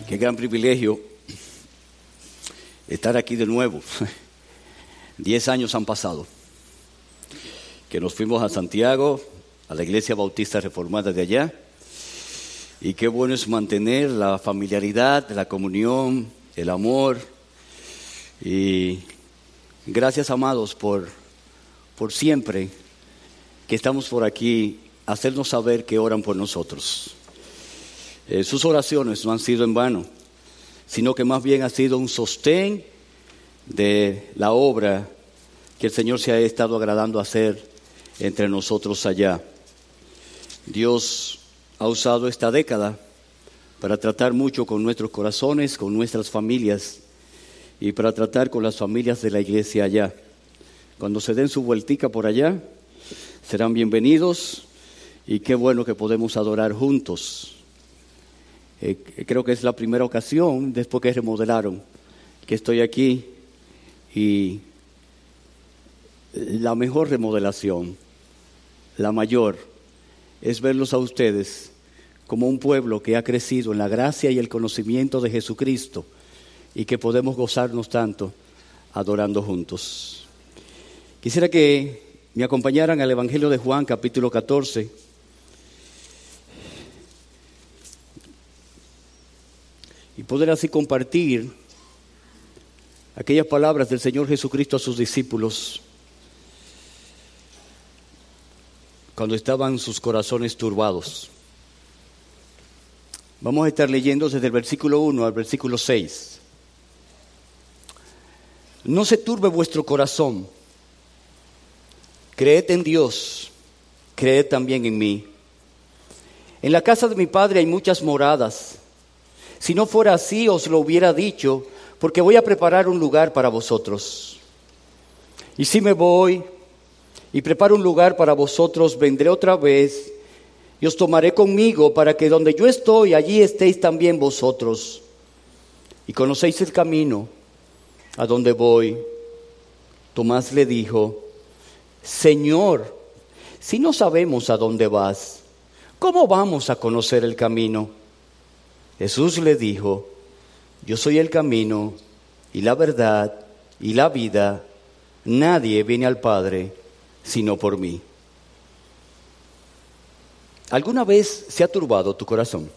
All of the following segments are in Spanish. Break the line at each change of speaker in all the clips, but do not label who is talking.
Qué gran privilegio estar aquí de nuevo. 10 años han pasado, que nos fuimos a Santiago, a la Iglesia Bautista Reformada de allá, y qué bueno es mantener la familiaridad, la comunión, el amor, y gracias, amados, por siempre que estamos por aquí, hacernos saber que oran por nosotros. Sus oraciones no han sido en vano, sino que más bien ha sido un sostén de la obra que el Señor se ha estado agradando hacer entre nosotros allá. Dios ha usado esta década para tratar mucho con nuestros corazones, con nuestras familias y para tratar con las familias de la iglesia allá. Cuando se den su vueltica por allá, serán bienvenidos y qué bueno que podemos adorar juntos. Creo que es la primera ocasión después que remodelaron que estoy aquí, y la mejor remodelación, la mayor, es verlos a ustedes como un pueblo que ha crecido en la gracia y el conocimiento de Jesucristo y que podemos gozarnos tanto adorando juntos. Quisiera que me acompañaran al Evangelio de Juan, capítulo 14. Y poder así compartir aquellas palabras del Señor Jesucristo a sus discípulos cuando estaban sus corazones turbados. Vamos a estar leyendo desde el versículo 1 al versículo 6. No se turbe vuestro corazón. Creed en Dios, creed también en mí. En la casa de mi Padre hay muchas moradas. Si no fuera así, os lo hubiera dicho, porque voy a preparar un lugar para vosotros. Y si me voy y preparo un lugar para vosotros, vendré otra vez y os tomaré conmigo, para que donde yo estoy, allí estéis también vosotros. Y conocéis el camino a donde voy. Tomás le dijo: Señor, si no sabemos a dónde vas, ¿cómo vamos a conocer el camino? Jesús le dijo: yo soy el camino y la verdad y la vida. Nadie viene al Padre sino por mí. ¿Alguna vez se ha turbado tu corazón?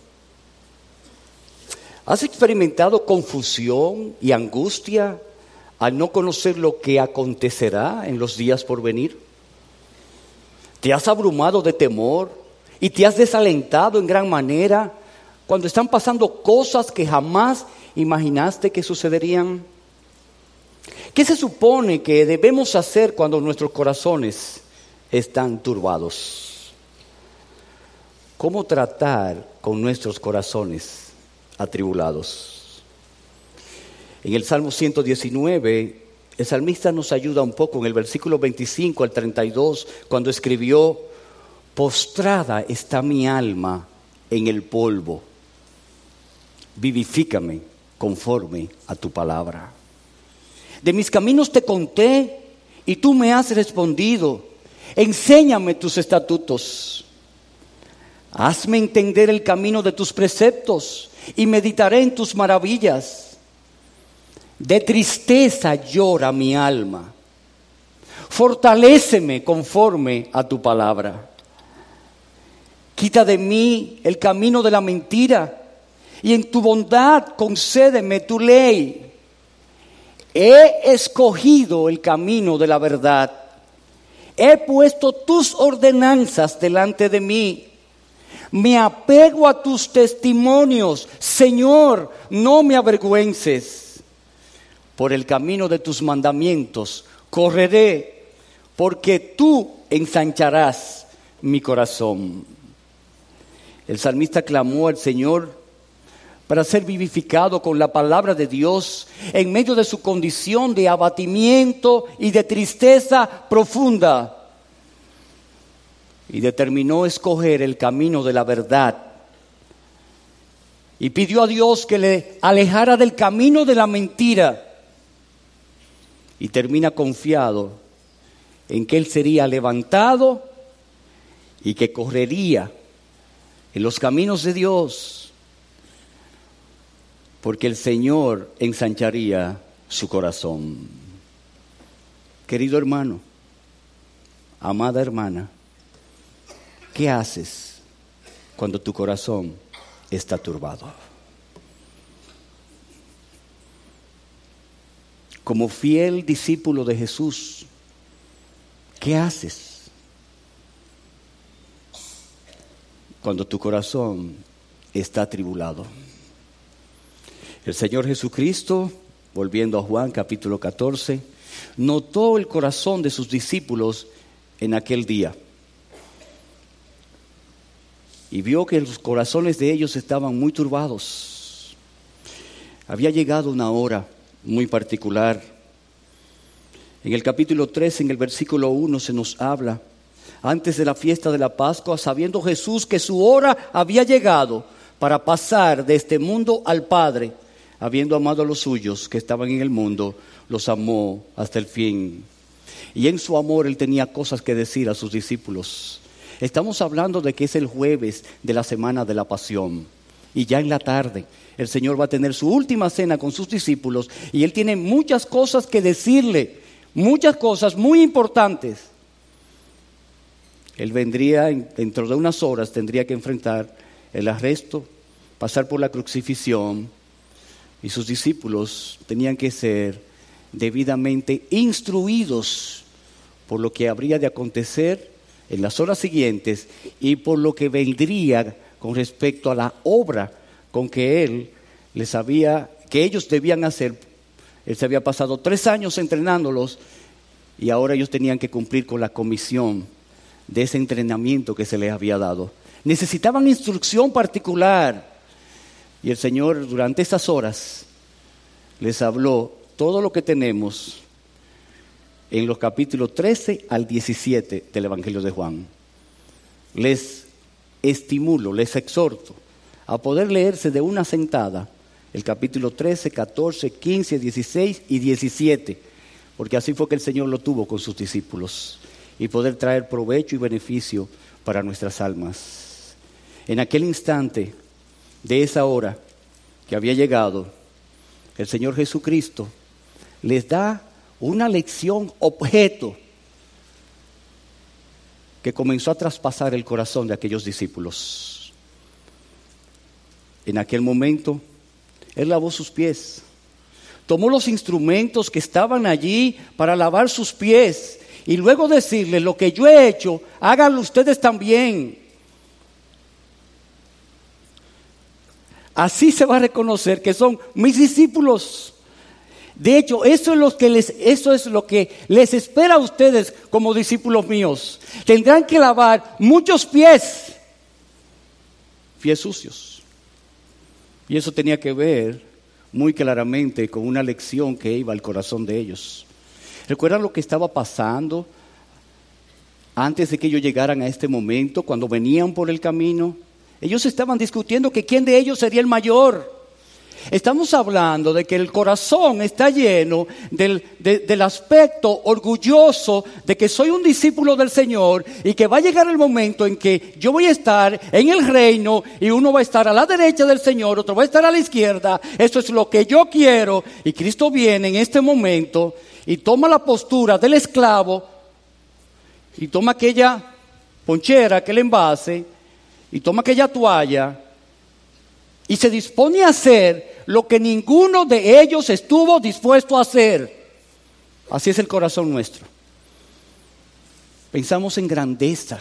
¿Has experimentado confusión y angustia al no conocer lo que acontecerá en los días por venir? ¿Te has abrumado de temor y te has desalentado en gran manera cuando están pasando cosas que jamás imaginaste que sucederían? ¿Qué se supone que debemos hacer cuando nuestros corazones están turbados? ¿Cómo tratar con nuestros corazones atribulados? En el Salmo 119, el salmista nos ayuda un poco en el versículo 25 al 32, cuando escribió: postrada está mi alma en el polvo. Vivifícame conforme a tu palabra. De mis caminos te conté y tú me has respondido. Enséñame tus estatutos. Hazme entender el camino de tus preceptos y meditaré en tus maravillas. De tristeza llora mi alma. Fortaléceme conforme a tu palabra. Quita de mí el camino de la mentira y en tu bondad concédeme tu ley. He escogido el camino de la verdad. He puesto tus ordenanzas delante de mí. Me apego a tus testimonios. Señor, no me avergüences. Por el camino de tus mandamientos correré, porque tú ensancharás mi corazón. El salmista clamó al Señor para ser vivificado con la palabra de Dios en medio de su condición de abatimiento y de tristeza profunda. Y determinó escoger el camino de la verdad. Y pidió a Dios que le alejara del camino de la mentira. Y termina confiado en que él sería levantado y que correría en los caminos de Dios. porque el Señor ensancharía su corazón. Querido hermano, amada hermana, ¿qué haces cuando tu corazón está turbado? Como fiel discípulo de Jesús, ¿qué haces cuando tu corazón está atribulado? El Señor Jesucristo, volviendo a Juan capítulo 14, notó el corazón de sus discípulos en aquel día y vio que los corazones de ellos estaban muy turbados. Había llegado una hora muy particular. En el capítulo 13, en el versículo 1, se nos habla: antes de la fiesta de la Pascua, sabiendo Jesús que su hora había llegado para pasar de este mundo al Padre, habiendo amado a los suyos que estaban en el mundo, los amó hasta el fin. Y en su amor Él tenía cosas que decir a sus discípulos. Estamos hablando de que es el jueves de la semana de la Pasión. Y ya en la tarde el Señor va a tener su última cena con sus discípulos. Y Él tiene muchas cosas que decirle, muchas cosas muy importantes. Él vendría, dentro de unas horas, tendría que enfrentar el arresto, pasar por la crucifixión. Y sus discípulos tenían que ser debidamente instruidos por lo que habría de acontecer en las horas siguientes y por lo que vendría con respecto a la obra con que Él les había, que ellos debían hacer. Él se había pasado 3 años entrenándolos y ahora ellos tenían que cumplir con la comisión de ese entrenamiento que se les había dado. Necesitaban instrucción particular. Y el Señor durante esas horas les habló todo lo que tenemos en los capítulos 13 al 17 del Evangelio de Juan. Les estimulo, les exhorto a poder leerse de una sentada el capítulo 13, 14, 15, 16 y 17, porque así fue que el Señor lo tuvo con sus discípulos, y poder traer provecho y beneficio para nuestras almas. En aquel instante de esa hora que había llegado, el Señor Jesucristo les da una lección objeto que comenzó a traspasar el corazón de aquellos discípulos. En aquel momento, Él lavó sus pies, tomó los instrumentos que estaban allí para lavar sus pies y luego decirles: lo que yo he hecho, háganlo ustedes también. Así se va a reconocer que son mis discípulos. De hecho, eso es lo que les espera a ustedes como discípulos míos. Tendrán que lavar muchos pies sucios. Y eso tenía que ver muy claramente con una lección que iba al corazón de ellos. ¿Recuerdan lo que estaba pasando antes de que ellos llegaran a este momento, cuando venían por el camino? Ellos estaban discutiendo que quién de ellos sería el mayor. Estamos hablando de que el corazón está lleno del aspecto orgulloso de que soy un discípulo del Señor y que va a llegar el momento en que yo voy a estar en el reino y uno va a estar a la derecha del Señor, otro va a estar a la izquierda. Eso es lo que yo quiero. Y Cristo viene en este momento y toma la postura del esclavo y toma aquella ponchera, aquel envase, y toma aquella toalla y se dispone a hacer lo que ninguno de ellos estuvo dispuesto a hacer. Así es el corazón nuestro. Pensamos en grandeza,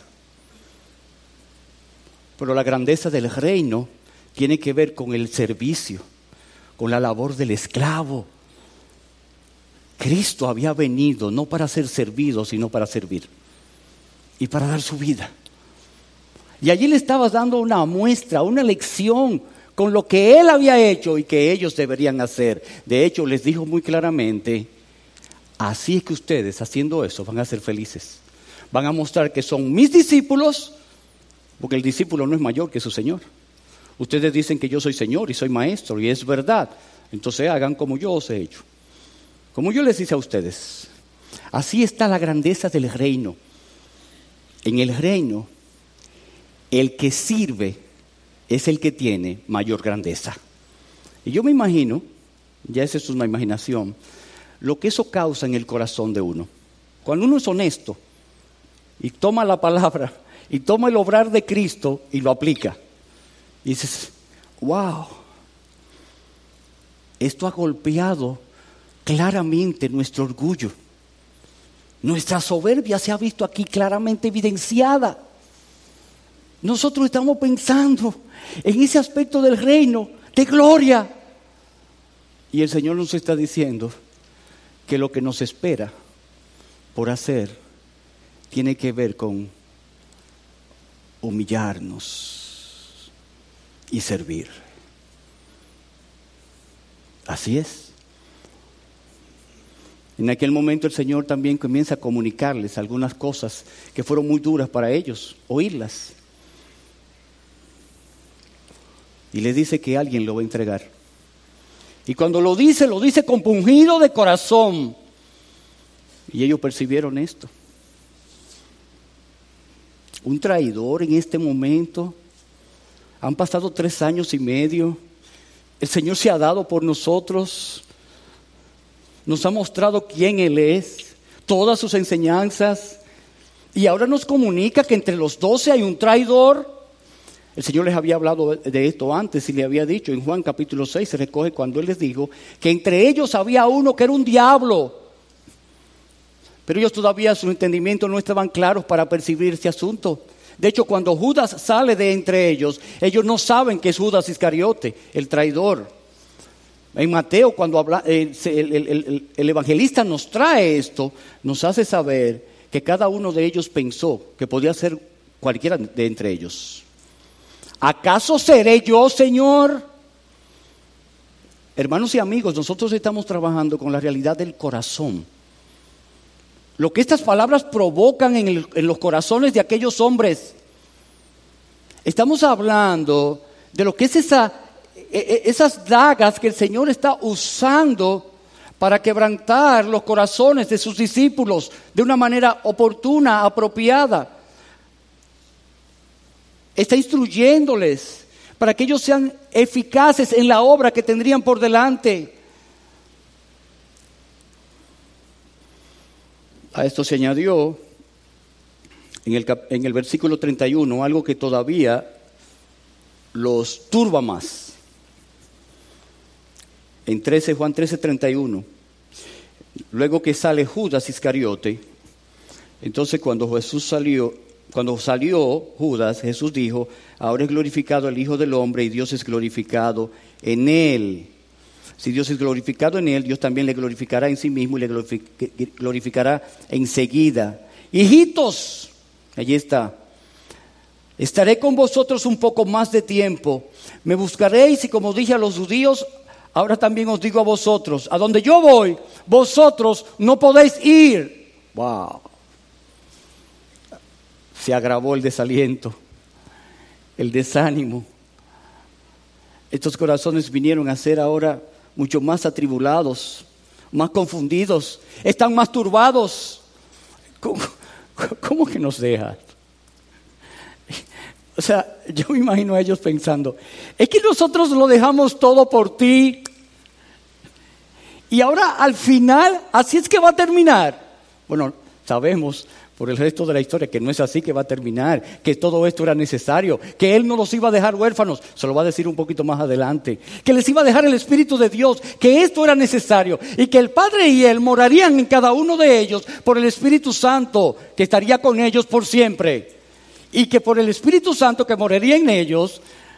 pero la grandeza del reino tiene que ver con el servicio, con la labor del esclavo. Cristo había venido no para ser servido, sino para servir y para dar su vida. Y allí le estabas dando una muestra, una lección con lo que Él había hecho y que ellos deberían hacer. De hecho, les dijo muy claramente: así es que ustedes, haciendo eso, van a ser felices. Van a mostrar que son mis discípulos, porque el discípulo no es mayor que su Señor. Ustedes dicen que yo soy Señor y soy Maestro, y es verdad. Entonces hagan como yo os he hecho, como yo les hice a ustedes. Así está la grandeza del reino. En el reino, el que sirve es el que tiene mayor grandeza. Y yo me imagino, ya esa es una imaginación, lo que eso causa en el corazón de uno. Cuando uno es honesto y toma la palabra y toma el obrar de Cristo y lo aplica, y dices, wow, esto ha golpeado claramente nuestro orgullo. Nuestra soberbia se ha visto aquí claramente evidenciada. Nosotros estamos pensando en ese aspecto del reino de gloria. Y el Señor nos está diciendo que lo que nos espera por hacer tiene que ver con humillarnos y servir. Así es. En aquel momento el Señor también comienza a comunicarles algunas cosas que fueron muy duras para ellos, oírlas. Y les dice que alguien lo va a entregar. Y cuando lo dice compungido de corazón. Y ellos percibieron esto. Un traidor en este momento. Han pasado 3 años y medio. El Señor se ha dado por nosotros. Nos ha mostrado quién Él es, todas sus enseñanzas. Y ahora nos comunica que entre los 12 hay un traidor. El Señor les había hablado de esto antes y le había dicho, en Juan capítulo 6 se recoge cuando Él les dijo que entre ellos había uno que era un diablo. Pero ellos todavía sus entendimientos no estaban claros para percibir este asunto. De hecho, cuando Judas sale de entre ellos no saben que es Judas Iscariote, el traidor. En Mateo, cuando habla, el evangelista nos trae esto, nos hace saber que cada uno de ellos pensó que podía ser cualquiera de entre ellos. ¿Acaso seré yo, Señor? Hermanos y amigos, nosotros estamos trabajando con la realidad del corazón. Lo que estas palabras provocan en los corazones de aquellos hombres. Estamos hablando de lo que es esas dagas que el Señor está usando para quebrantar los corazones de sus discípulos de una manera oportuna, apropiada. Está instruyéndoles para que ellos sean eficaces en la obra que tendrían por delante. A esto se añadió en el versículo 31 algo que todavía los turba más. En Juan 13:31, luego que sale Judas Iscariote, entonces cuando salió Judas, Jesús dijo, ahora es glorificado el Hijo del Hombre y Dios es glorificado en él. Si Dios es glorificado en él, Dios también le glorificará en sí mismo y le glorificará enseguida. Hijitos, allí está. Estaré con vosotros un poco más de tiempo. Me buscaréis y como dije a los judíos, ahora también os digo a vosotros, a donde yo voy, vosotros no podéis ir. Wow. Se agravó el desaliento, el desánimo. Estos corazones vinieron a ser ahora mucho más atribulados, más confundidos, están más turbados. ¿Cómo que nos deja? O sea, yo me imagino a ellos pensando, es que nosotros lo dejamos todo por ti. Y ahora al final, así es que va a terminar. Bueno, sabemos por el resto de la historia que no es así que va a terminar, que todo esto era necesario, que Él no los iba a dejar huérfanos, se lo va a decir un poquito más adelante, que les iba a dejar el Espíritu de Dios, que esto era necesario y que el Padre y Él morarían en cada uno de ellos por el Espíritu Santo que estaría con ellos por siempre y que por el Espíritu Santo que moraría en ellos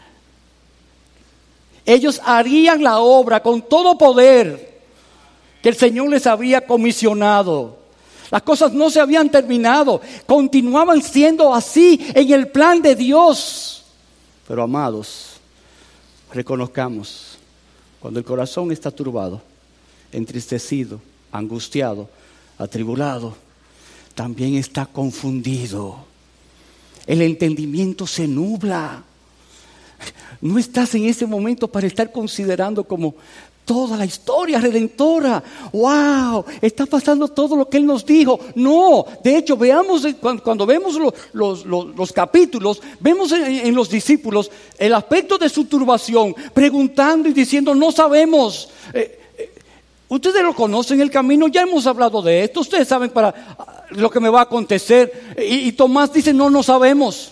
harían la obra con todo poder que el Señor les había comisionado. Las cosas no se habían terminado, continuaban siendo así en el plan de Dios. Pero amados, reconozcamos, cuando el corazón está turbado, entristecido, angustiado, atribulado, también está confundido. El entendimiento se nubla. No estás en ese momento para estar considerando como
toda la historia redentora. ¡Wow! Está pasando todo lo que Él nos dijo. No, de hecho, veamos, cuando vemos los capítulos, vemos en los discípulos el aspecto de su turbación, preguntando y diciendo, no sabemos. Ustedes lo conocen, el camino, ya hemos hablado de esto, ustedes saben para lo que me va a acontecer. Y Tomás dice, no sabemos.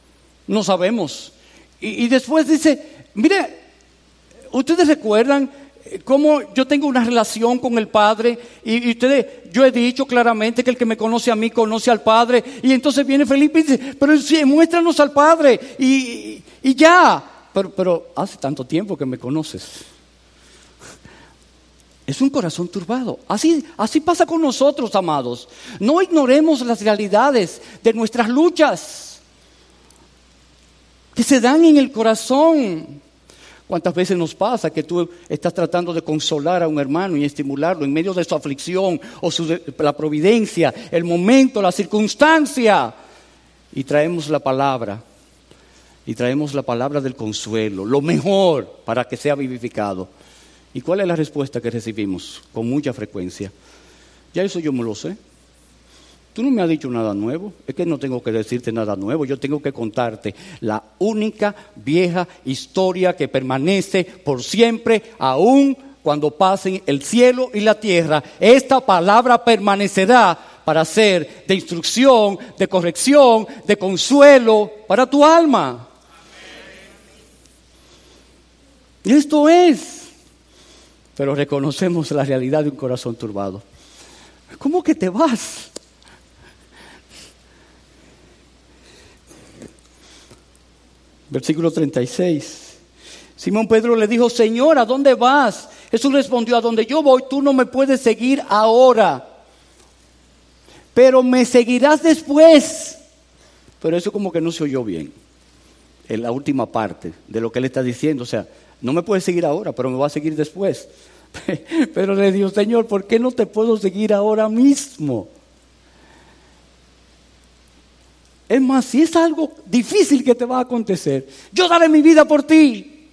Y después dice, mire, ustedes recuerdan cómo yo tengo una relación con el Padre, y yo he dicho claramente que el que me conoce a mí conoce al Padre. Y entonces viene Felipe y dice, pero sí, muéstranos al Padre y ya. Pero hace tanto tiempo que me conoces. Es un corazón turbado. Así pasa con nosotros, amados. No ignoremos las realidades de nuestras luchas que se dan en el corazón. ¿Cuántas veces nos pasa que tú estás tratando de consolar a un hermano y estimularlo en medio de su aflicción o la providencia, el momento, la circunstancia? Y traemos la palabra del consuelo, lo mejor para que sea vivificado. ¿Y cuál es la respuesta que recibimos con mucha frecuencia? Ya eso yo me lo sé. Tú no me has dicho nada nuevo. Es que no tengo que decirte nada nuevo. Yo tengo que contarte la única vieja historia que permanece por siempre, aun cuando pasen el cielo y la tierra. Esta palabra permanecerá para ser de instrucción, de corrección, de consuelo para tu alma. Y esto es. Pero reconocemos la realidad de un corazón turbado. ¿Cómo que te vas? Versículo 36. Simón Pedro le dijo, Señor, ¿a dónde vas? Jesús respondió, a donde yo voy, tú no me puedes seguir ahora, pero me seguirás después. Pero eso como que no se oyó bien, en la última parte de lo que él está diciendo. O sea, no me puedes seguir ahora, pero me vas a seguir después. Pero le dijo, Señor, ¿por qué no te puedo seguir ahora mismo? Es más, si es algo difícil que te va a acontecer, yo daré mi vida por ti.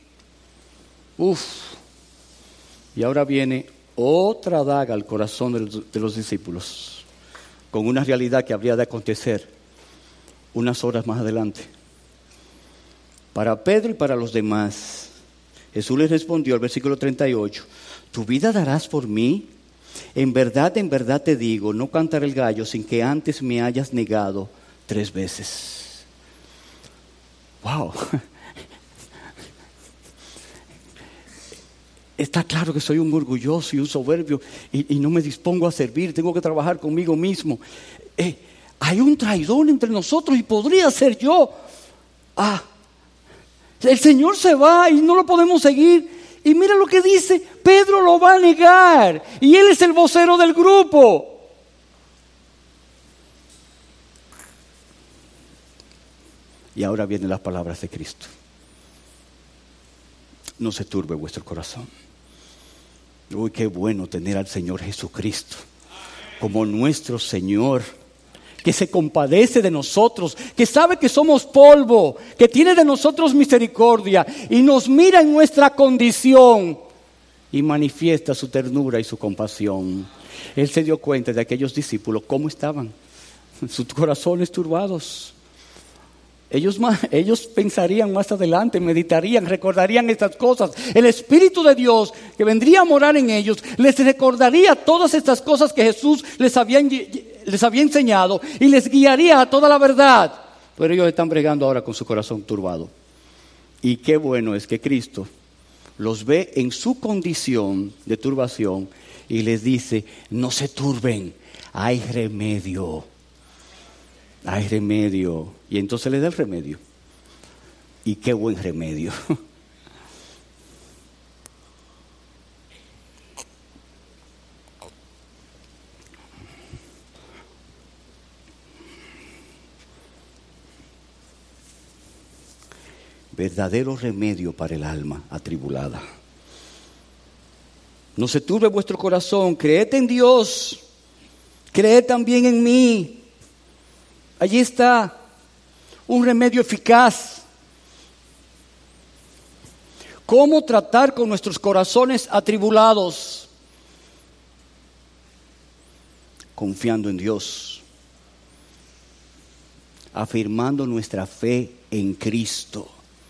Y ahora viene otra daga al corazón de los discípulos, con una realidad que habría de acontecer unas horas más adelante. Para Pedro y para los demás, Jesús les respondió al versículo 38, ¿tu vida darás por mí? En verdad te digo, no cantará el gallo sin que antes me hayas negado 3 veces. Wow. Está claro que soy un orgulloso y un soberbio y no me dispongo a servir, tengo que trabajar conmigo mismo. Hay un traidor entre nosotros y podría ser yo. El Señor se va y no lo podemos seguir. Y mira lo que dice, Pedro lo va a negar y él es el vocero del grupo. Y ahora vienen las palabras de Cristo. No se turbe vuestro corazón. Uy, qué bueno tener al Señor Jesucristo como nuestro Señor, que se compadece de nosotros, que sabe que somos polvo, que tiene de nosotros misericordia y nos mira en nuestra condición y manifiesta su ternura y su compasión. Él se dio cuenta de aquellos discípulos cómo estaban, sus corazones turbados. Ellos pensarían más adelante, meditarían, recordarían estas cosas. El Espíritu de Dios que vendría a morar en ellos les recordaría todas estas cosas que Jesús les había enseñado y les guiaría a toda la verdad. Pero ellos están bregando ahora con su corazón turbado. Y qué bueno es que Cristo los ve en su condición de turbación y les dice, no se turben, hay remedio. Hay remedio. Y entonces le da el remedio. Y qué buen remedio. Verdadero remedio para el alma atribulada. No se turbe vuestro corazón, creed en Dios, creed también en mí. Allí está un remedio eficaz. cómo tratar con nuestros corazones atribulados, confiando en Dios, afirmando nuestra fe en Cristo,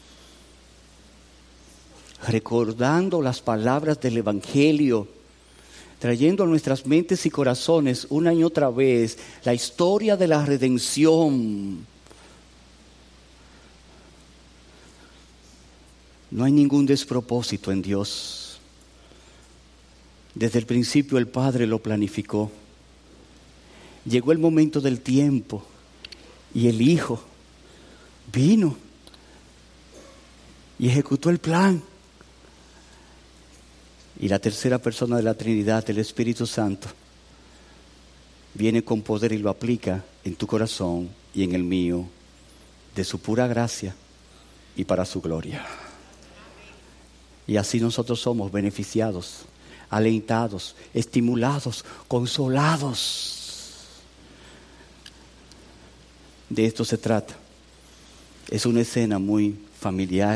recordando las palabras del Evangelio, trayendo a nuestras mentes y corazones una y otra vez la historia de la redención. No hay ningún despropósito en Dios. Desde el principio el Padre lo planificó. Llegó el momento del tiempo y el Hijo vino y ejecutó el plan. Y la tercera persona de la Trinidad, el Espíritu Santo, viene con poder y lo aplica en tu corazón y en el mío, de su pura gracia y para su gloria. Y así nosotros somos beneficiados, alentados, estimulados, consolados. De esto se trata. Es una escena muy familiar.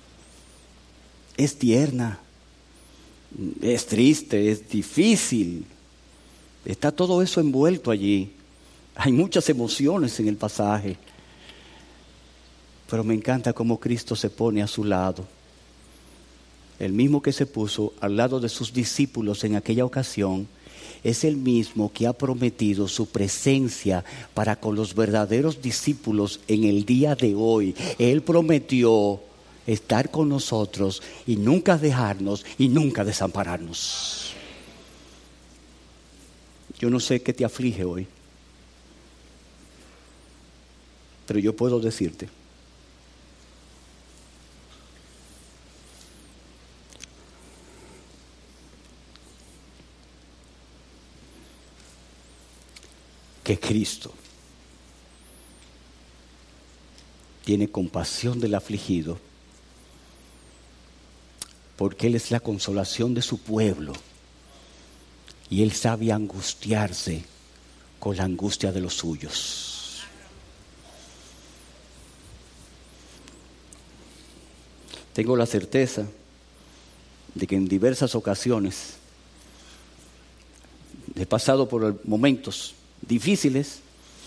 Es tierna. Es triste, es difícil. Está todo eso envuelto allí. Hay muchas emociones en el pasaje. Pero me encanta cómo Cristo se pone a su lado. El mismo que se puso al lado de sus discípulos en aquella ocasión, es el mismo que ha prometido su presencia para con los verdaderos discípulos en el día de hoy. Él prometió estar con nosotros y nunca dejarnos y nunca desampararnos. Yo no sé qué te aflige hoy, pero yo puedo decirte que Cristo tiene compasión del afligido, porque Él es la consolación de su pueblo y Él sabe angustiarse con la angustia de los suyos. Tengo la certeza de que en diversas ocasiones he pasado por momentos difíciles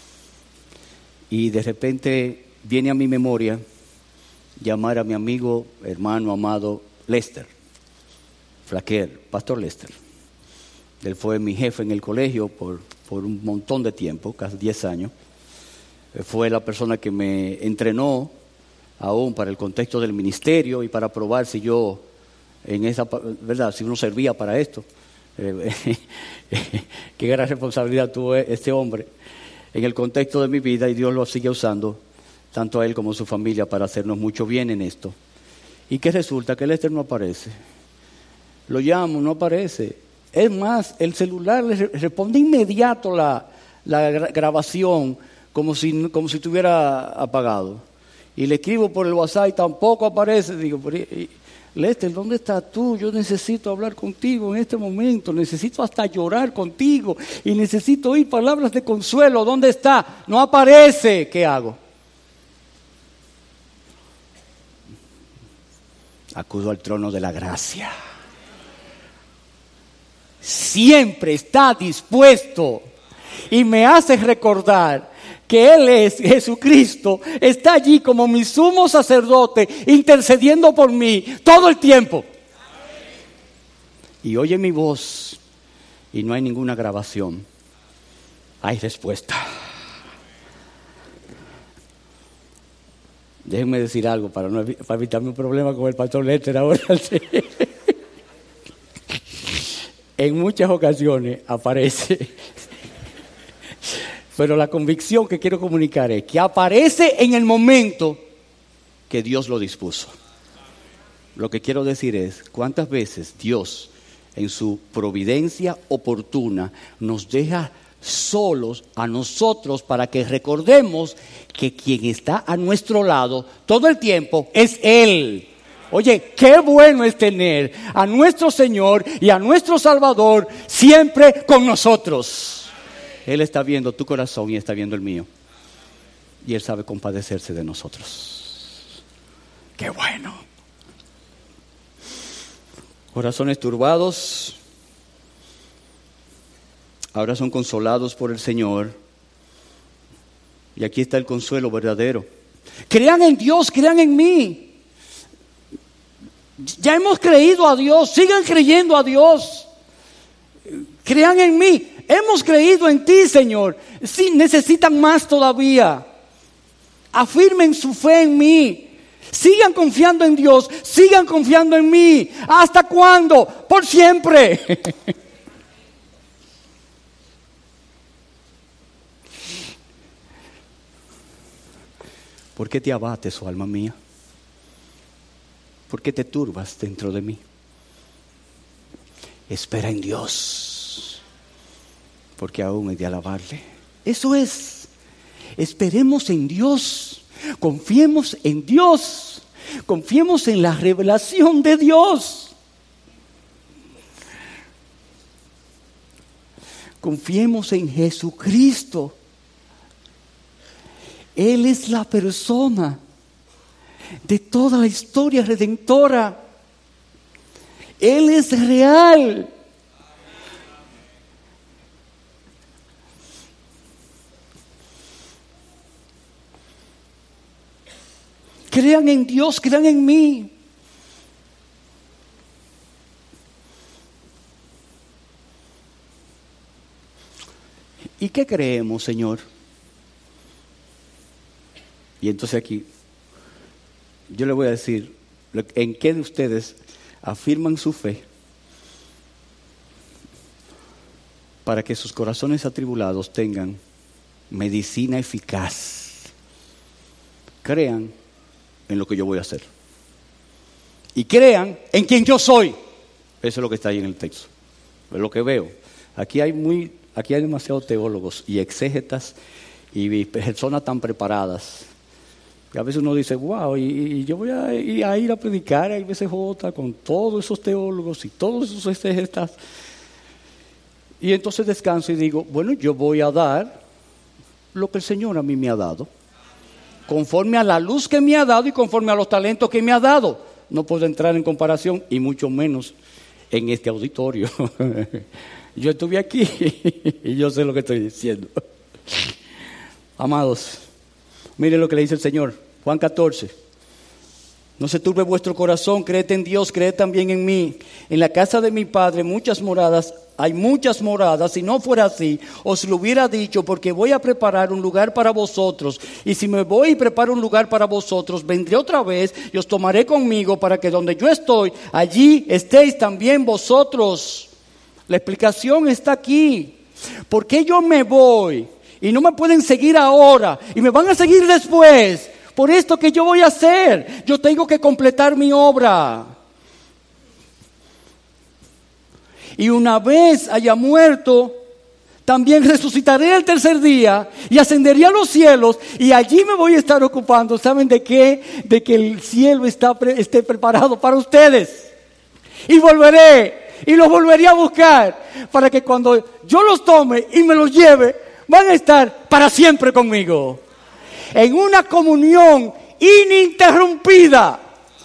y de repente viene a mi memoria llamar a mi amigo, hermano, amado Lester Flaquer, Pastor Lester. Él fue mi jefe en el colegio por un montón de tiempo, casi 10 años. Fue la persona que me entrenó aún para el contexto del ministerio y para probar si yo, en esa, ¿verdad?, si uno servía para esto. Qué gran responsabilidad tuvo este hombre en el contexto de mi vida, y Dios lo sigue usando tanto a él como a su familia para hacernos mucho bien en esto. ¿Y qué resulta? Que Lester no aparece. Lo llamo, no aparece. Es más, el celular le responde inmediato la grabación como si estuviera apagado. Y le escribo por el WhatsApp y tampoco aparece. Digo, Lester, ¿dónde estás tú? Yo necesito hablar contigo en este momento. Necesito hasta llorar contigo. Y necesito oír palabras de consuelo. ¿Dónde está? No aparece. ¿Qué hago? Acudo al trono de la gracia. Siempre está dispuesto y me hace recordar que Él es Jesucristo, está allí como mi sumo sacerdote intercediendo por mí todo el tiempo. Y oye mi voz y no hay ninguna grabación, hay respuesta. Déjenme decir algo para evitarme un problema con el pastor Lester ahora. En muchas ocasiones aparece, pero la convicción que quiero comunicar es que aparece en el momento que Dios lo dispuso. Lo que quiero decir es, ¿cuántas veces Dios en su providencia oportuna nos deja solos a nosotros para que recordemos que quien está a nuestro lado todo el tiempo es Él? Oye, qué bueno es tener a nuestro Señor y a nuestro Salvador siempre con nosotros. Él está viendo tu corazón y está viendo el mío. Y Él sabe compadecerse de nosotros. ¡Qué bueno!
Corazones turbados, ahora son consolados por el Señor. Y aquí está el consuelo verdadero.
Crean en Dios, crean en mí. Ya hemos creído a Dios, sigan creyendo a Dios. Crean en mí. Hemos creído en ti, Señor. Sí, necesitan más todavía. Afirmen su fe en mí. Sigan confiando en Dios, sigan confiando en mí. ¿Hasta cuándo? Por siempre.
¿Por qué te abates, oh alma mía? ¿Por qué te turbas dentro de mí? Espera en Dios, porque aún he de alabarle. Eso es. Esperemos en Dios. Confiemos en Dios. Confiemos en la revelación de Dios. Confiemos en Jesucristo. Él es la persona de toda la historia redentora. Él es real. Crean en Dios, crean en mí. ¿Y qué creemos, Señor? Y entonces aquí, yo le voy a decir, ¿en qué de ustedes afirman su fe para que sus corazones atribulados tengan medicina eficaz? Crean en lo que yo voy a hacer. Y crean en quien yo soy. Eso es lo que está ahí en el texto. Es lo que veo. Aquí hay demasiados teólogos y exégetas y personas tan preparadas. Y a veces uno dice, wow, y yo voy a ir a predicar a IBCJ con todos esos teólogos y todos esos exégetas. Y entonces descanso y digo, bueno, yo voy a dar lo que el Señor a mí me ha dado. Conforme a la luz que me ha dado y conforme a los talentos que me ha dado. No puedo entrar en comparación y mucho menos en este auditorio. Yo estuve aquí y yo sé lo que estoy diciendo. Amados, miren lo que le dice el Señor, Juan 14. No se turbe vuestro corazón, creed en Dios, creed también en mí. En la casa de mi Padre hay muchas moradas. Si no fuera así, os lo hubiera dicho, porque voy a preparar un lugar para vosotros. Y si me voy y preparo un lugar para vosotros, vendré otra vez y os tomaré conmigo, para que donde yo estoy, allí estéis también vosotros. La explicación está aquí. ¿Por qué yo me voy y no me pueden seguir ahora y me van a seguir después? Por esto que yo voy a hacer. Yo tengo que completar mi obra. Y una vez haya muerto, también resucitaré el tercer día y ascenderé a los cielos, y allí me voy a estar ocupando. ¿Saben de qué? De que el cielo esté preparado para ustedes. Y volveré y los volveré a buscar, para que cuando yo los tome y me los lleve, van a estar para siempre conmigo. En una comunión ininterrumpida.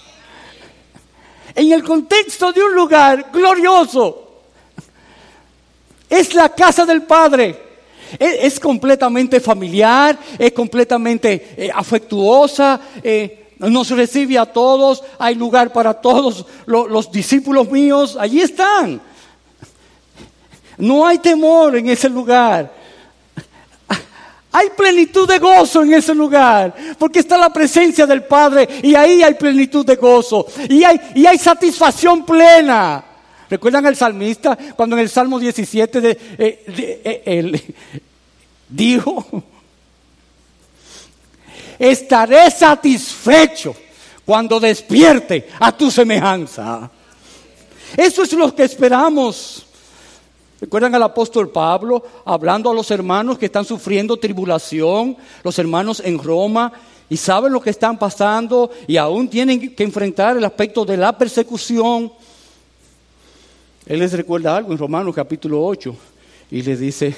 En el contexto de un lugar glorioso. Es la casa del Padre. Es completamente familiar, es completamente afectuosa, nos recibe a todos, hay lugar para todos los discípulos míos, allí están. No hay temor en ese lugar. Hay plenitud de gozo en ese lugar, porque está la presencia del Padre y ahí hay plenitud de gozo y hay satisfacción plena. ¿Recuerdan al salmista cuando en el Salmo 17 él dijo: estaré satisfecho cuando despierte a tu semejanza? Eso es lo que esperamos. ¿Recuerdan al apóstol Pablo hablando a los hermanos que están sufriendo tribulación? Los hermanos en Roma, y saben lo que están pasando y aún tienen que enfrentar el aspecto de la persecución. Él les recuerda algo en Romanos capítulo 8 y les dice: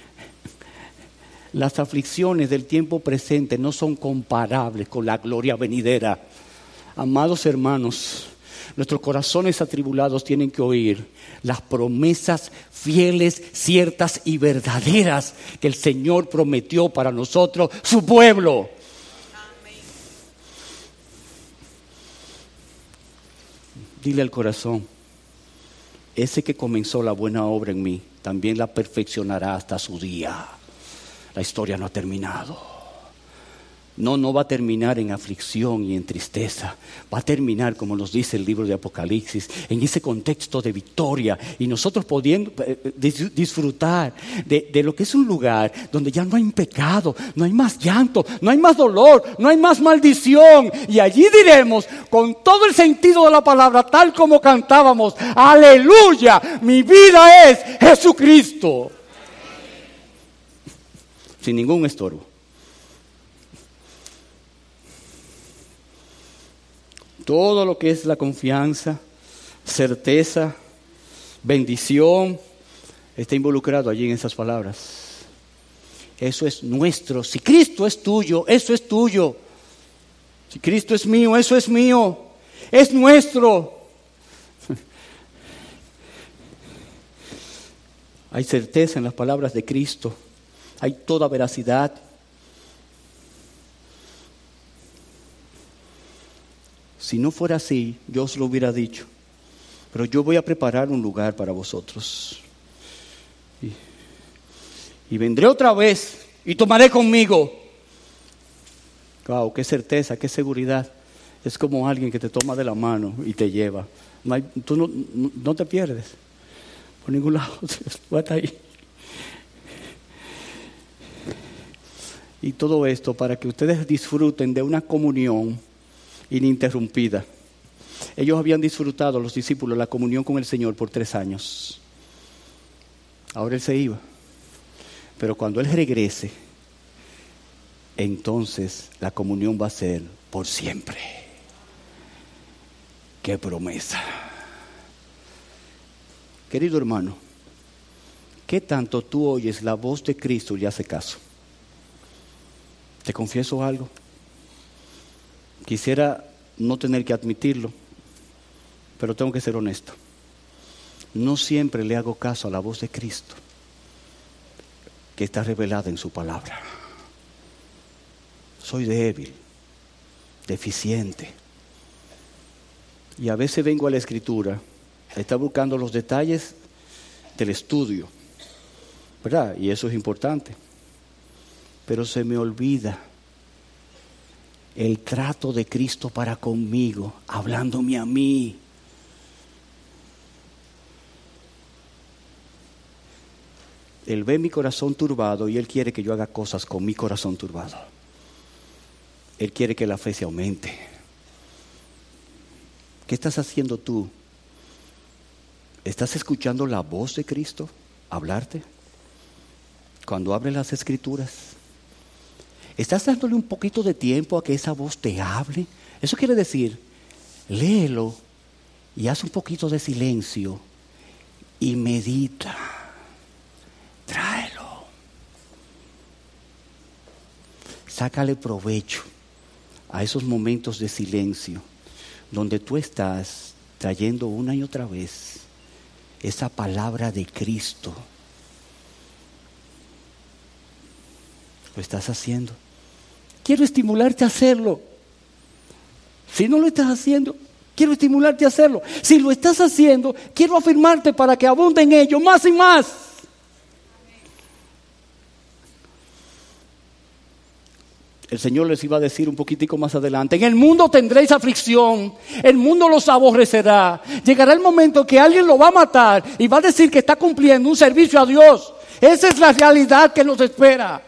las aflicciones del tiempo presente no son comparables con la gloria venidera. Amados hermanos,
Nuestros corazones atribulados tienen que oír las promesas fieles, ciertas y verdaderas que el Señor prometió para nosotros, su pueblo. Dile al corazón: ese que comenzó la buena obra en mí, también la perfeccionará hasta su día. La historia no ha terminado. No va a terminar en aflicción y en tristeza. Va a terminar, como nos dice el libro de Apocalipsis, en ese contexto de victoria. Y nosotros pudiendo disfrutar de lo que es un lugar donde ya no hay pecado, no hay más llanto, no hay más dolor, no hay más maldición. Y allí diremos, con todo el sentido de la palabra, tal como cantábamos: aleluya, mi vida es Jesucristo. Sin ningún estorbo. Todo lo que es la confianza, certeza, bendición, está involucrado allí en esas palabras. Eso es nuestro. Si Cristo es tuyo, eso es tuyo. Si Cristo es mío, eso es mío. Es nuestro. Hay certeza en las palabras de Cristo. Hay toda veracidad. Si no fuera así, yo os lo hubiera dicho. Pero yo voy a preparar un lugar para vosotros. Y vendré otra vez y tomaré conmigo. Wow, qué certeza, qué seguridad. Es como alguien que te toma de la mano y te lleva. Tú no te pierdes por ningún lado. Tú estás ahí. Y todo esto para que ustedes disfruten de una comunión ininterrumpida. Ellos habían disfrutado, los discípulos, la comunión con el Señor por 3 años. Ahora Él se iba. Pero cuando Él regrese, entonces la comunión va a ser por siempre. ¡Qué promesa! Querido hermano, ¿qué tanto tú oyes la voz de Cristo y le haces caso? ¿Te confieso algo? Quisiera no tener que admitirlo, pero tengo que ser honesto. No siempre le hago caso a la voz de Cristo, que está revelada en su palabra. Soy débil, deficiente. Y a veces vengo a la Escritura, está buscando los detalles del estudio, ¿verdad? Y eso es importante. Pero se me olvida el trato de Cristo para conmigo, hablándome a mí. Él ve mi corazón turbado y Él quiere que yo haga cosas con mi corazón turbado. Él quiere que la fe se aumente. ¿Qué estás haciendo tú? ¿Estás escuchando la voz de Cristo hablarte? Cuando abres las Escrituras, ¿estás dándole un poquito de tiempo a que esa voz te hable? Eso quiere decir, léelo y haz un poquito de silencio y medita. Tráelo. Sácale provecho a esos momentos de silencio donde tú estás trayendo una y otra vez esa palabra de Cristo. ¿Lo estás haciendo? Quiero estimularte a hacerlo. Si no lo estás haciendo, quiero estimularte a hacerlo. Si lo estás haciendo, quiero afirmarte para que abunde en ello más y más. El Señor les iba a decir un poquitico más adelante: en el mundo tendréis aflicción, el mundo los aborrecerá. Llegará el momento que alguien lo va a matar y va a decir que está cumpliendo un servicio a Dios. Esa es la realidad que nos espera.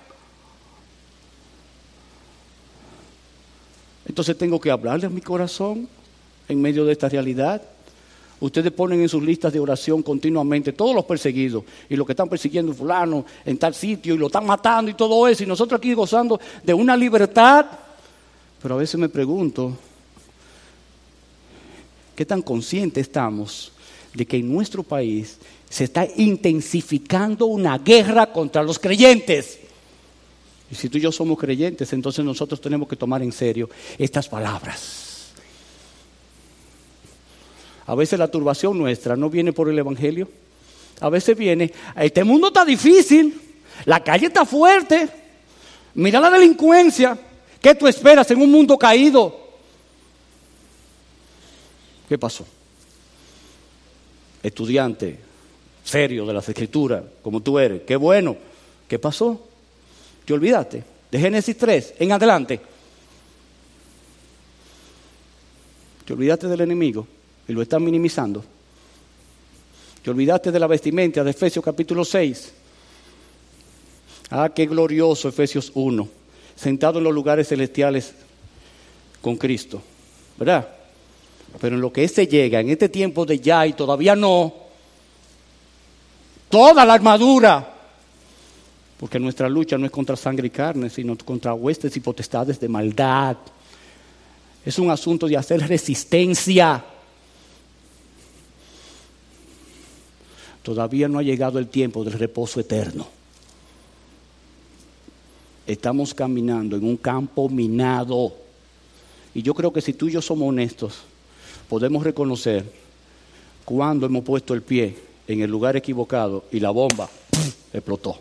Entonces tengo que hablarle a mi corazón en medio de esta realidad. Ustedes ponen en sus listas de oración continuamente todos los perseguidos y los que están persiguiendo a fulano en tal sitio y lo están matando y todo eso, y nosotros aquí gozando de una libertad. Pero a veces me pregunto, ¿qué tan conscientes estamos de que en nuestro país se está intensificando una guerra contra los creyentes? Y si tú y yo somos creyentes, entonces nosotros tenemos que tomar en serio estas palabras. A veces la turbación nuestra no viene por el Evangelio. A veces viene, este mundo está difícil, la calle está fuerte, mira la delincuencia. ¿Qué tú esperas en un mundo caído? ¿Qué pasó? Estudiante serio de las Escrituras, como tú eres, qué bueno. ¿Qué pasó? ¿Te olvidaste de Génesis 3 en adelante? ¿Te olvidaste del enemigo y lo estás minimizando? ¿Te olvidaste de la vestimenta de Efesios capítulo 6? Ah, qué glorioso Efesios 1, sentado en los lugares celestiales con Cristo, ¿verdad? Pero en lo que ese llega, en este tiempo de ya y todavía no, toda la armadura, porque nuestra lucha no es contra sangre y carne, sino contra huestes y potestades de maldad. Es un asunto de hacer resistencia. Todavía no ha llegado el tiempo del reposo eterno. Estamos caminando en un campo minado. Y yo creo que si tú y yo somos honestos, podemos reconocer cuando hemos puesto el pie en el lugar equivocado y la bomba explotó.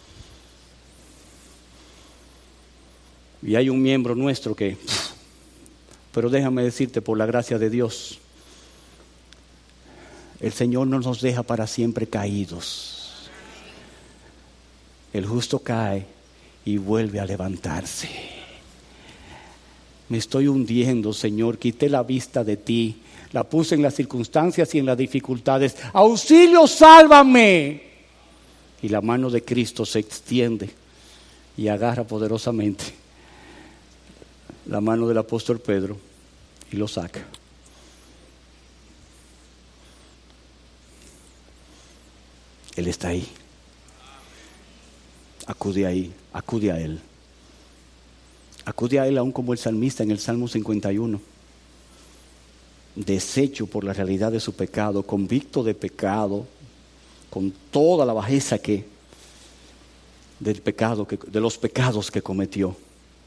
Y hay un miembro nuestro que... Pero déjame decirte, por la gracia de Dios, el Señor no nos deja para siempre caídos. El justo cae y vuelve a levantarse. Me estoy hundiendo, Señor, quité la vista de ti, la puse en las circunstancias y en las dificultades. ¡Auxilio, sálvame! Y la mano de Cristo se extiende y agarra poderosamente la mano del apóstol Pedro y lo saca. Él está ahí. Acude ahí, acude a Él. Acude a Él aún como el salmista en el Salmo 51. Deshecho por la realidad de su pecado, convicto de pecado, con toda la bajeza del pecado, de los pecados que cometió.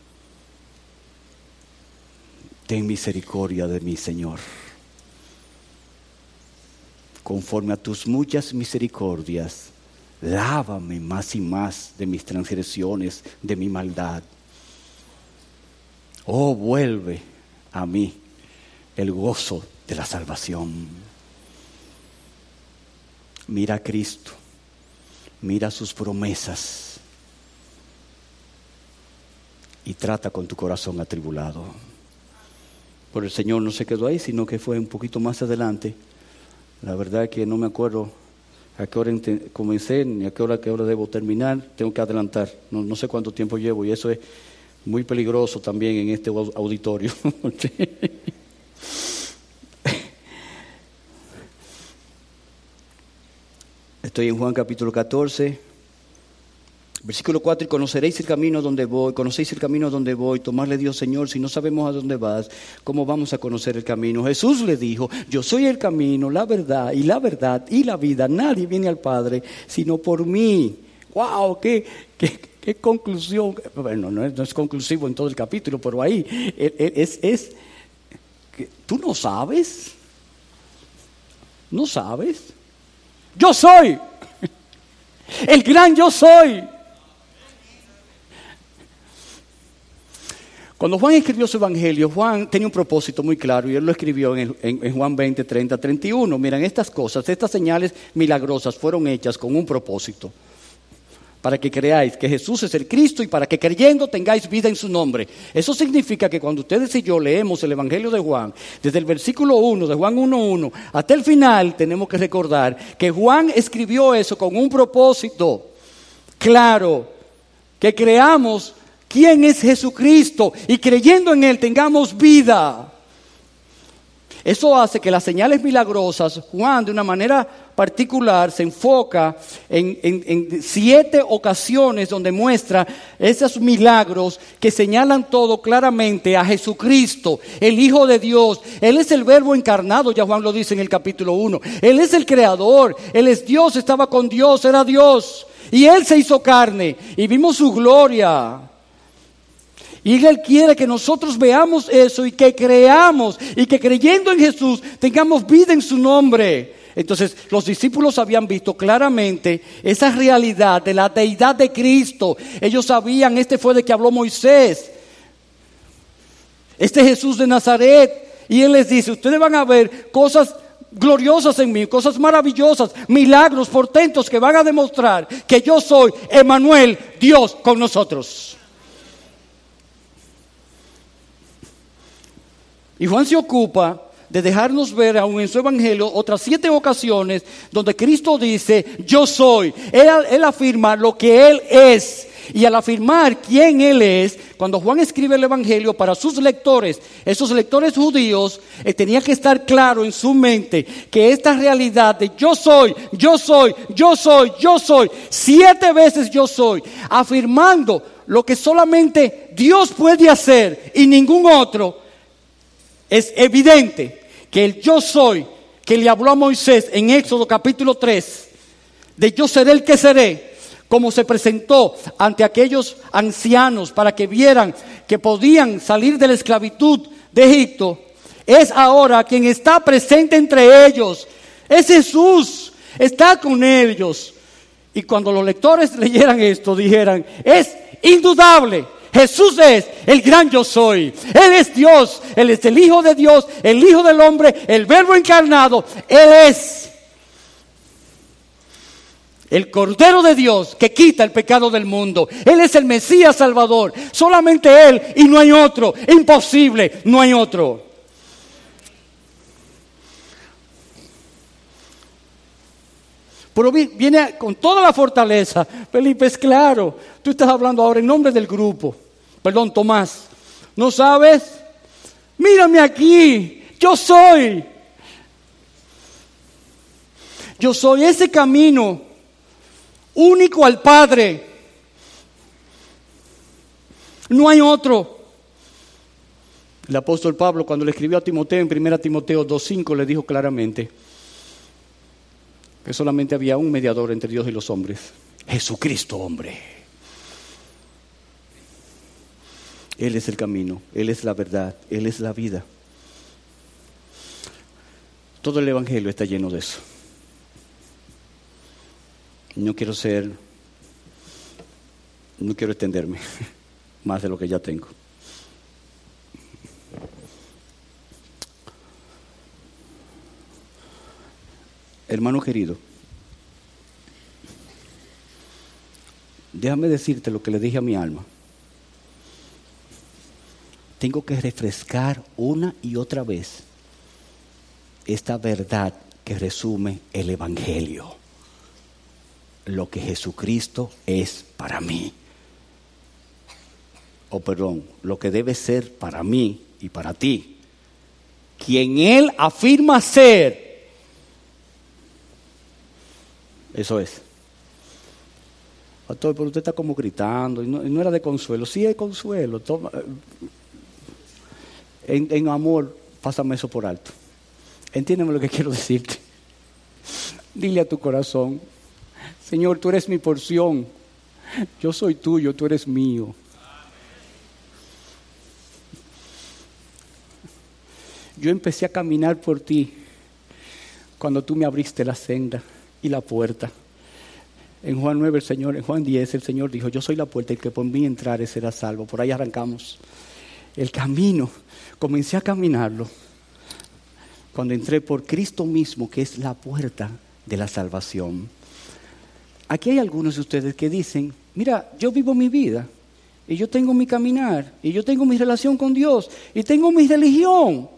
Ten misericordia de mí, Señor. Conforme a tus muchas misericordias, lávame más y más de mis transgresiones, de mi maldad. Oh, vuelve a mí el gozo de la salvación. Mira a Cristo, mira sus promesas y trata con tu corazón atribulado. Pero el Señor no se quedó ahí, sino que fue un poquito más adelante. La verdad es que no me acuerdo a qué hora comencé ni a qué hora debo terminar. Tengo que adelantar, no sé cuánto tiempo llevo, y eso es muy peligroso también en este auditorio. Estoy en Juan capítulo 14, versículo 4, y conocéis el camino donde voy, tomarle Dios, Señor, si no sabemos a dónde vas, ¿cómo vamos a conocer el camino? Jesús le dijo, yo soy el camino, la verdad y la vida, nadie viene al Padre sino por mí. ¡Wow! ¡Qué conclusión! Bueno, no es conclusivo en todo el capítulo, pero ahí es ¿tú no sabes? ¿No sabes? Yo soy el gran yo soy. Cuando Juan escribió su evangelio, Juan tenía un propósito muy claro y él lo escribió en Juan 20, 30, 31. Miren, estas cosas, estas señales milagrosas fueron hechas con un propósito. Para que creáis que Jesús es el Cristo y para que creyendo tengáis vida en su nombre. Eso significa que cuando ustedes y yo leemos el evangelio de Juan, desde el versículo 1 de Juan 1:1 hasta el final, tenemos que recordar que Juan escribió eso con un propósito claro, que creamos quién es Jesucristo y creyendo en Él tengamos vida. Eso hace que las señales milagrosas, Juan de una manera particular se enfoca en 7 ocasiones donde muestra esos milagros que señalan todo claramente a Jesucristo, el Hijo de Dios. Él es el Verbo encarnado, ya Juan lo dice en el capítulo 1. Él es el Creador, Él es Dios, estaba con Dios, era Dios. Y Él se hizo carne y vimos su gloria. Y Él quiere que nosotros veamos eso y que creamos y que creyendo en Jesús tengamos vida en su nombre. Entonces los discípulos habían visto claramente esa realidad de la deidad de Cristo. Ellos sabían, este fue de que habló Moisés, este Jesús de Nazaret. Y Él les dice, ustedes van a ver cosas gloriosas en mí, cosas maravillosas, milagros, portentos que van a demostrar que yo soy Emmanuel, Dios con nosotros. Y Juan se ocupa de dejarnos ver aún en su evangelio otras 7 ocasiones donde Cristo dice, yo soy. Él afirma lo que Él es. Y al afirmar quién Él es, cuando Juan escribe el evangelio para sus lectores, esos lectores judíos, tenía que estar claro en su mente que esta realidad de yo soy, yo soy, yo soy, yo soy, 7 veces yo soy, afirmando lo que solamente Dios puede hacer y ningún otro. Es evidente que el yo soy que le habló a Moisés en Éxodo capítulo 3, de yo seré el que seré, como se presentó ante aquellos ancianos para que vieran que podían salir de la esclavitud de Egipto, es ahora quien está presente entre ellos. Es Jesús, está con ellos. Y cuando los lectores leyeran esto, dijeran, es indudable. Jesús es el gran yo soy. Él es Dios, Él es el Hijo de Dios, el Hijo del hombre, el Verbo encarnado. Él es el Cordero de Dios que quita el pecado del mundo. Él es el Mesías Salvador. Solamente Él y no hay otro. Imposible, no hay otro. Pero viene con toda la fortaleza. Felipe, es claro, tú estás hablando ahora en nombre del grupo. Perdón, Tomás, ¿no sabes? Mírame aquí, yo soy. Yo soy ese camino único al Padre. No hay otro. El apóstol Pablo, cuando le escribió a Timoteo en 1 Timoteo 2:5, le dijo claramente que solamente había un mediador entre Dios y los hombres, Jesucristo hombre. Él es el camino, Él es la verdad, Él es la vida. Todo el evangelio está lleno de eso. No quiero extenderme más de lo que ya tengo. Hermano querido, déjame decirte lo que le dije a mi alma. Tengo que refrescar una y otra vez esta verdad que resume el evangelio. Lo que Jesucristo es para mí. Lo que debe ser para mí y para ti. Quien Él afirma ser. Eso es. Pastor, pero usted está como gritando, y no era de consuelo. Sí es consuelo. Toma. En amor, pásame eso por alto. Entiéndeme lo que quiero decirte. Dile a tu corazón, Señor, tú eres mi porción. Yo soy tuyo, tú eres mío. Yo empecé a caminar por ti cuando tú me abriste la senda y la puerta. En Juan 9, en Juan 10, el Señor dijo, yo soy la puerta, el que por mí entrare será salvo. Por ahí arrancamos. El camino, comencé a caminarlo cuando entré por Cristo mismo, que es la puerta de la salvación. Aquí hay algunos de ustedes que dicen, mira, yo vivo mi vida, y yo tengo mi caminar, y yo tengo mi relación con Dios, y tengo mi religión.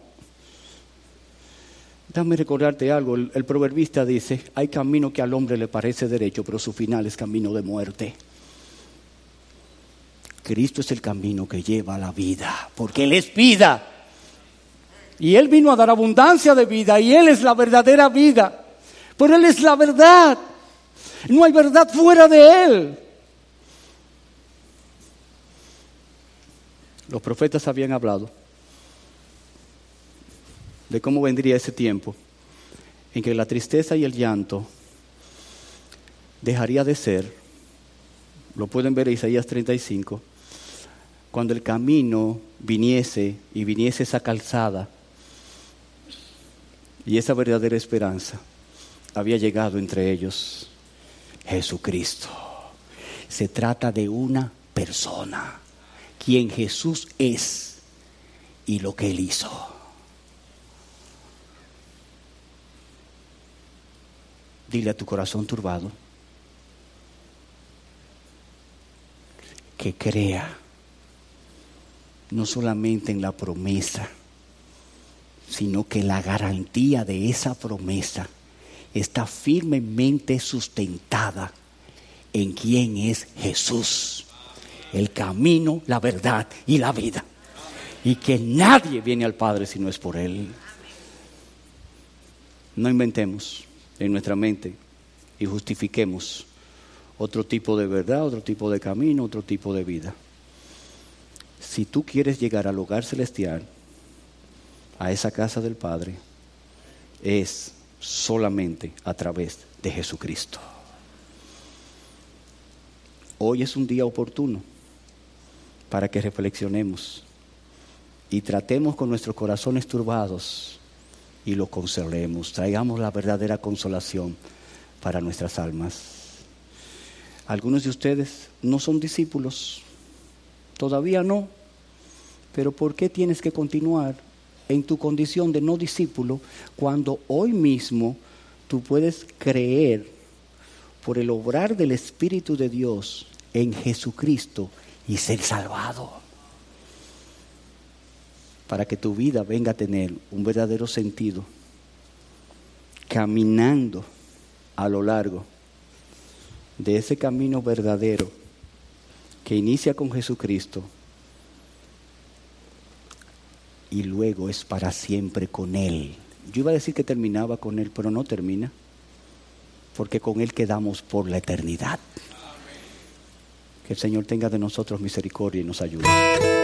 Déjame recordarte algo, el proverbista dice, hay camino que al hombre le parece derecho, pero su final es camino de muerte. Cristo es el camino que lleva a la vida, porque Él es vida. Y Él vino a dar abundancia de vida, y Él es la verdadera vida. Pero Él es la verdad. No hay verdad fuera de Él. Los profetas habían hablado de cómo vendría ese tiempo en que la tristeza y el llanto dejaría de ser. Lo pueden ver en Isaías 35. cuando el camino viniese y viniese esa calzada y esa verdadera esperanza, había llegado entre ellos Jesucristo. Se trata de una persona, quien Jesús es y lo que Él hizo. Dile a tu corazón turbado que crea no solamente en la promesa, sino que la garantía de esa promesa está firmemente sustentada en quién es Jesús, el camino, la verdad y la vida, y que nadie viene al Padre si no es por Él. No inventemos en nuestra mente y justifiquemos otro tipo de verdad, otro tipo de camino, otro tipo de vida. Si tú quieres llegar al hogar celestial, a esa casa del Padre, es solamente a través de Jesucristo. Hoy es un día oportuno para que reflexionemos y tratemos con nuestros corazones turbados y lo consolemos, traigamos la verdadera consolación para nuestras almas. Algunos de ustedes no son discípulos, todavía no, pero ¿por qué tienes que continuar en tu condición de no discípulo cuando hoy mismo tú puedes creer por el obrar del Espíritu de Dios en Jesucristo y ser salvado? Para que tu vida venga a tener un verdadero sentido, caminando a lo largo de ese camino verdadero que inicia con Jesucristo y luego es para siempre con Él. Yo iba a decir que terminaba con Él, pero no termina, porque con Él quedamos por la eternidad. Que el Señor tenga de nosotros misericordia y nos ayude.